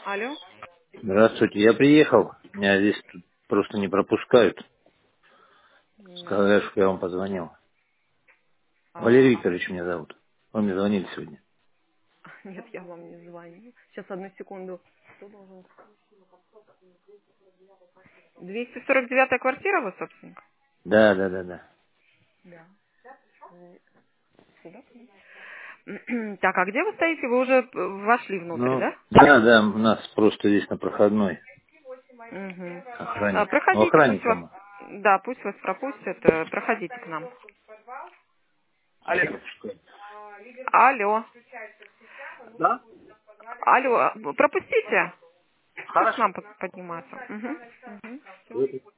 Алло. Здравствуйте, я приехал. Меня здесь тут просто не пропускают. Сказали, что я вам позвонил. А, Валерий Викторович меня зовут. Вы мне звонили сегодня. нет, я вам не звоню. Сейчас, одну секунду. Кто должен? 249-я квартира, вы, собственно? Да, да, да, да. Да. Сюда? Так, а где вы стоите? Вы уже вошли внутрь, Ну, да? да, да, у нас просто здесь на проходной Угу. охранник. Ну, Проходите, пусть вас... охранником. Да, пусть вас пропустят. Проходите к нам. Алло. Алло. Да? Алло, пропустите. Пусть к Хорошо. нам поднимается. Угу. Угу. Все.